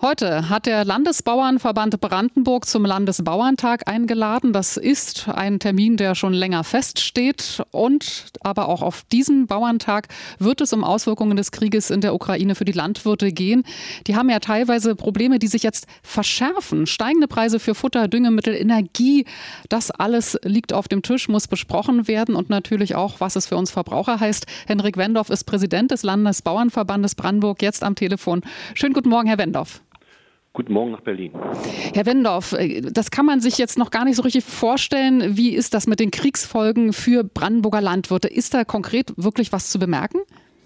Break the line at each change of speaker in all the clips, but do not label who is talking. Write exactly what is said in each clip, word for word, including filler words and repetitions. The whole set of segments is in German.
Heute hat der Landesbauernverband Brandenburg zum Landesbauerntag eingeladen. Das ist ein Termin, der schon länger feststeht. Und aber auch auf diesem Bauerntag wird es um Auswirkungen des Krieges in der Ukraine für die Landwirte gehen. Die haben ja teilweise Probleme, die sich jetzt verschärfen. Steigende Preise für Futter, Düngemittel, Energie. Das alles liegt auf dem Tisch, muss besprochen werden. Und natürlich auch, was es für uns Verbraucher heißt. Henrik Wendorf ist Präsident des Landesbauernverbandes Brandenburg, jetzt am Telefon. Schönen guten Morgen, Herr Wendorf.
Guten Morgen nach Berlin.
Herr Wendorf, das kann man sich jetzt noch gar nicht so richtig vorstellen. Wie ist das mit den Kriegsfolgen für Brandenburger Landwirte? Ist da konkret wirklich was zu bemerken?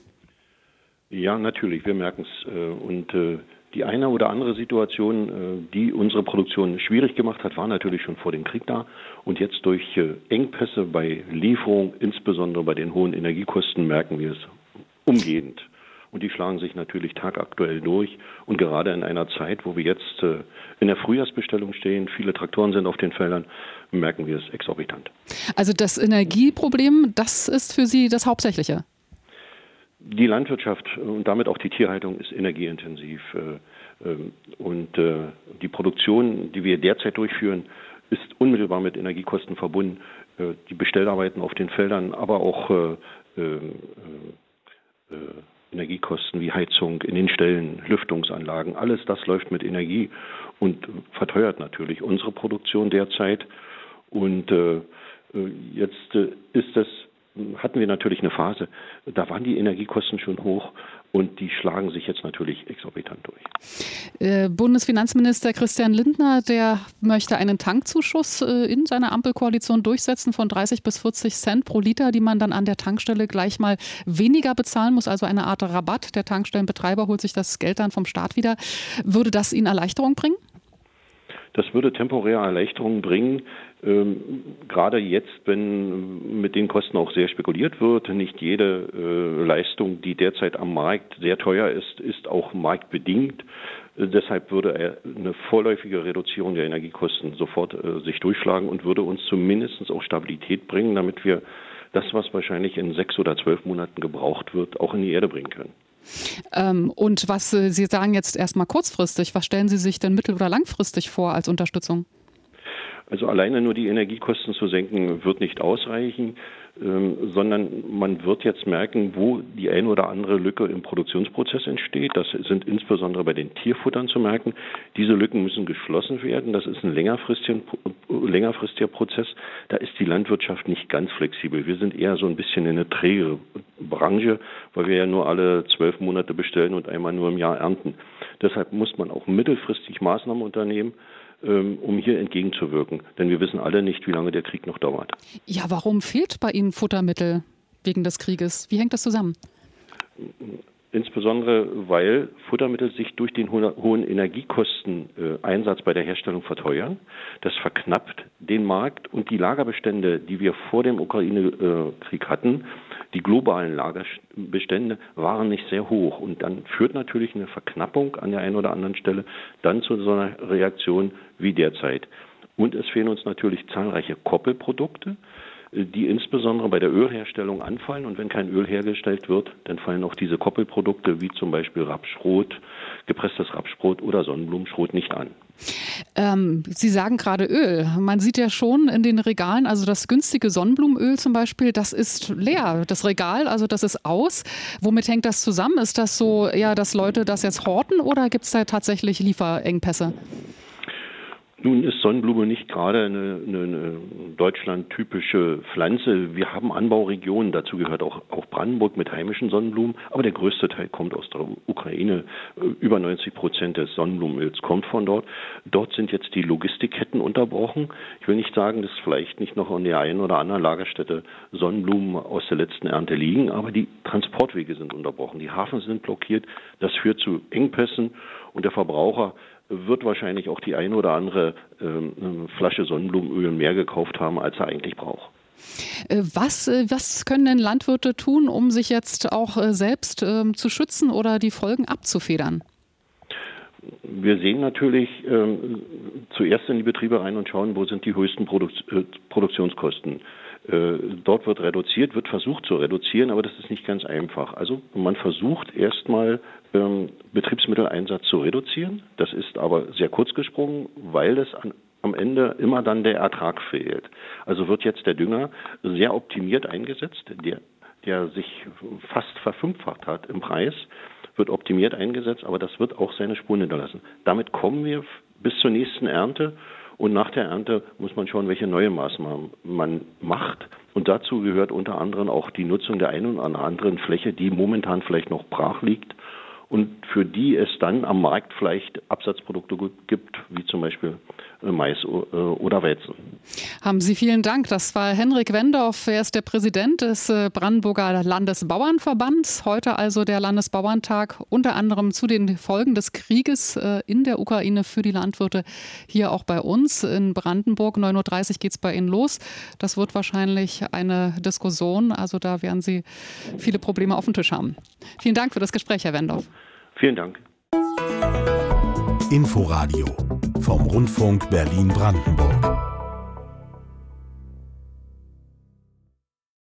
Ja, natürlich, wir merken es. Und die eine oder andere Situation, die unsere Produktion schwierig gemacht hat, war natürlich schon vor dem Krieg da. Und jetzt durch Engpässe bei Lieferung, insbesondere bei den hohen Energiekosten, merken wir es umgehend. Und die schlagen sich natürlich tagaktuell durch. Und gerade in einer Zeit, wo wir jetzt äh, in der Frühjahrsbestellung stehen, viele Traktoren sind auf den Feldern, merken wir es exorbitant.
Also das Energieproblem, das ist für Sie das Hauptsächliche?
Die Landwirtschaft und damit auch die Tierhaltung ist energieintensiv. Äh, äh, und äh, die Produktion, die wir derzeit durchführen, ist unmittelbar mit Energiekosten verbunden. Äh, die Bestellarbeiten auf den Feldern, aber auch äh, äh, äh, Energiekosten wie Heizung in den Ställen, Lüftungsanlagen, alles das läuft mit Energie und verteuert natürlich unsere Produktion derzeit. Und äh, jetzt äh, ist das, hatten wir natürlich eine Phase, da waren die Energiekosten schon hoch und die schlagen sich jetzt natürlich exorbitant durch.
Äh, Bundesfinanzminister Christian Lindner, der möchte einen Tankzuschuss äh, in seiner Ampelkoalition durchsetzen von dreißig bis vierzig Cent pro Liter, die man dann an der Tankstelle gleich mal weniger bezahlen muss, also eine Art Rabatt. Der Tankstellenbetreiber holt sich das Geld dann vom Staat wieder. Würde das Ihnen Erleichterung bringen?
Das würde temporäre Erleichterungen bringen, ähm, gerade jetzt, wenn mit den Kosten auch sehr spekuliert wird. Nicht jede äh, Leistung, die derzeit am Markt sehr teuer ist, ist auch marktbedingt. Äh, deshalb würde eine vorläufige Reduzierung der Energiekosten sofort äh, sich durchschlagen und würde uns zumindest auch Stabilität bringen, damit wir das, was wahrscheinlich in sechs oder zwölf Monaten gebraucht wird, auch in die Erde bringen können.
Ähm, und was äh, Sie sagen jetzt erstmal kurzfristig, was stellen Sie sich denn mittel- oder langfristig vor als Unterstützung?
Also alleine nur die Energiekosten zu senken, wird nicht ausreichen, ähm, sondern man wird jetzt merken, wo die eine oder andere Lücke im Produktionsprozess entsteht. Das sind insbesondere bei den Tierfuttern zu merken. Diese Lücken müssen geschlossen werden. Das ist ein längerfristiger, längerfristiger Prozess. Da ist die Landwirtschaft nicht ganz flexibel. Wir sind eher so ein bisschen eine träge Branche, weil wir ja nur alle zwölf Monate bestellen und einmal nur im Jahr ernten. Deshalb muss man auch mittelfristig Maßnahmen unternehmen, um hier entgegenzuwirken. Denn wir wissen alle nicht, wie lange der Krieg noch dauert.
Ja, warum fehlt bei Ihnen Futtermittel wegen des Krieges? Wie hängt das zusammen?
Insbesondere, weil Futtermittel sich durch den hohen Energiekosteneinsatz bei der Herstellung verteuern. Das verknappt den Markt und die Lagerbestände, die wir vor dem Ukraine-Krieg hatten, die globalen Lagerbestände waren nicht sehr hoch. Und dann führt natürlich eine Verknappung an der einen oder anderen Stelle dann zu so einer Reaktion wie derzeit. Und es fehlen uns natürlich zahlreiche Koppelprodukte, die insbesondere bei der Ölherstellung anfallen. Und wenn kein Öl hergestellt wird, dann fallen auch diese Koppelprodukte wie zum Beispiel Rapsschrot, gepresstes Rapsschrot oder Sonnenblumenschrot nicht an.
Ähm, Sie sagen gerade Öl. Man sieht ja schon in den Regalen, also das günstige Sonnenblumenöl zum Beispiel, das ist leer. Das Regal, also das ist aus. Womit hängt das zusammen? Ist das so, ja, dass Leute das jetzt horten oder gibt es da tatsächlich Lieferengpässe?
Nun ist Sonnenblume nicht gerade eine, eine, eine deutschlandtypische Pflanze. Wir haben Anbauregionen, dazu gehört auch, auch Brandenburg mit heimischen Sonnenblumen, aber der größte Teil kommt aus der Ukraine. Über neunzig Prozent des Sonnenblumenöls kommt von dort. Dort sind jetzt die Logistikketten unterbrochen. Ich will nicht sagen, dass vielleicht nicht noch an der einen oder anderen Lagerstätte Sonnenblumen aus der letzten Ernte liegen, aber die Transportwege sind unterbrochen. Die Hafen sind blockiert. Das führt zu Engpässen und der Verbraucher wird wahrscheinlich auch die eine oder andere ähm, Flasche Sonnenblumenöl mehr gekauft haben, als er eigentlich braucht.
Was, was können denn Landwirte tun, um sich jetzt auch selbst ähm, zu schützen oder die Folgen abzufedern?
Wir sehen natürlich ähm, zuerst in die Betriebe rein und schauen, wo sind die höchsten Produk- äh, Produktionskosten. Dort wird reduziert, wird versucht zu reduzieren, aber das ist nicht ganz einfach. Also man versucht erstmal ähm, Betriebsmitteleinsatz zu reduzieren. Das ist aber sehr kurz gesprungen, weil es an, am Ende immer dann der Ertrag fehlt. Also wird jetzt der Dünger sehr optimiert eingesetzt, der, der sich fast verfünffacht hat im Preis, wird optimiert eingesetzt, aber das wird auch seine Spuren hinterlassen. Damit kommen wir bis zur nächsten Ernte. Und nach der Ernte muss man schauen, welche neue Maßnahmen man macht. Und dazu gehört unter anderem auch die Nutzung der einen oder anderen Fläche, die momentan vielleicht noch brach liegt und für die es dann am Markt vielleicht Absatzprodukte gibt, wie zum Beispiel Mais oder Weizen.
Haben Sie vielen Dank. Das war Henrik Wendorf. Er ist der Präsident des Brandenburger Landesbauernverbands. Heute also der Landesbauerntag, unter anderem zu den Folgen des Krieges in der Ukraine für die Landwirte hier auch bei uns in Brandenburg. neun Uhr dreißig geht es bei Ihnen los. Das wird wahrscheinlich eine Diskussion. Also da werden Sie viele Probleme auf dem Tisch haben. Vielen Dank für das Gespräch, Herr Wendorf.
Vielen Dank.
Inforadio vom Rundfunk Berlin-Brandenburg.